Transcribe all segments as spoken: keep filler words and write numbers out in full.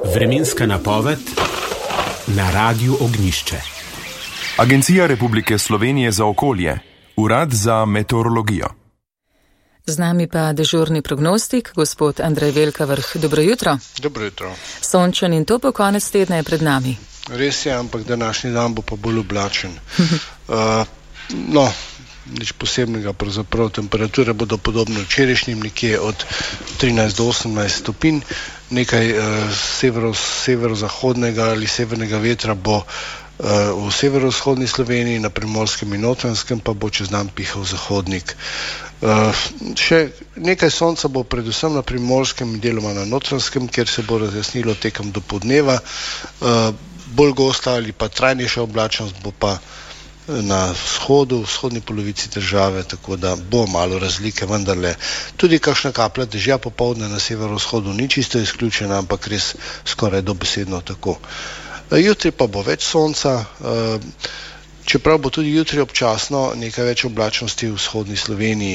Vremenska napoved na Radiu Ognjišče. Agencija Republike Slovenije za okolje, Urad za meteorologijo. Z nami pa dežurni prognostik, gospod Andrej Velkavrh. Dobro jutro. Dobro jutro. Sončen in topel konec tedna je pred nami. Res je, ampak današnji dan bo pa bolj oblačen. uh, no, nič posebnega, pravzaprav temperature bodo podobne včerajšnjim, nekje od trinajst do osemnajst stopinj. Nekaj uh, severo, severozahodnega ali severnega vetra bo uh, v severovzhodni Sloveniji, na Primorskem in Notranjskem pa bo čez dan pihal zahodnik. Uh, še nekaj sonca bo predvsem na Primorskem in deloma na Notranjskem, kjer se bo razjasnilo tekom dopoldneva. Uh, bolj gosta ali pa trajnejša oblačnost bo pa na vzhodu, v vzhodni polovici države, tako da bo malo razlike, vendarle tudi kakšna kaplja dežja popoldne na severovzhodu ni čisto izključena, ampak res skoraj dobesedno tako. Jutri pa bo več sonca, čeprav bo tudi jutri občasno nekaj več oblačnosti v vzhodni Sloveniji.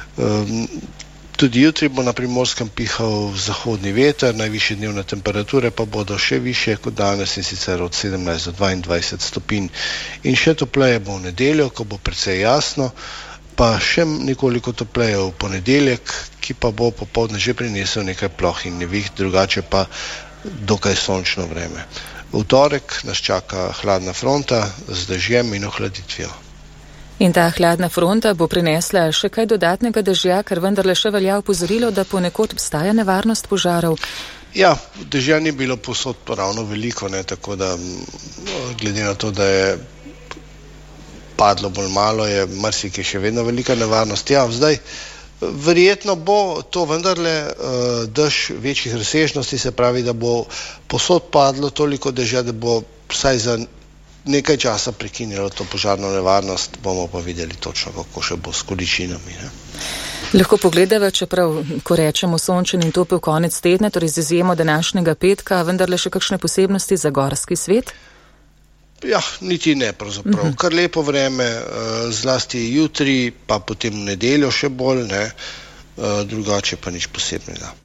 Tudi jutri bo na Primorskem pihal zahodni veter, najvišje dnevne temperature pa bodo še više kot danes, in sicer od sedemnajst do dvaindvajset stopinj. In še topleje bo v nedeljo, ko bo precej jasno, pa še nekoliko topleje v ponedeljek, ki pa bo popoldne že prinesel nekaj ploh in neviht, drugače pa dokaj sončno vreme. V torek nas čaka hladna fronta z dežjem in ohladitvijo. In ta hladna fronta bo prinesla še kaj dodatnega dežja, ker vendarle še velja opozorilo, da ponekod obstaja nevarnost požarov. Ja, dežja ni bilo povsod ravno veliko, ne, tako da glede na to, da je padlo bolj malo, je marsikje še vedno velika nevarnost. Ja, zdaj verjetno bo to vendarle uh, dež večjih razsežnosti, se pravi, da bo povsod padlo toliko dežja, da bo vsaj za nekaj časa prekinilo to požarno nevarnost, bomo pa videli točno, kako še bo s količinami. Ne. Lahko pogledava, čeprav, ko rečemo sončen in topel konec tedna, torej z izjemo današnjega petka, vendarle še kakšne posebnosti za gorski svet? Ja, niti ne, pravzaprav. Uh-huh. Kar lepo vreme, zlasti jutri, pa potem v nedeljo še bolj, ne, drugače pa nič posebnega.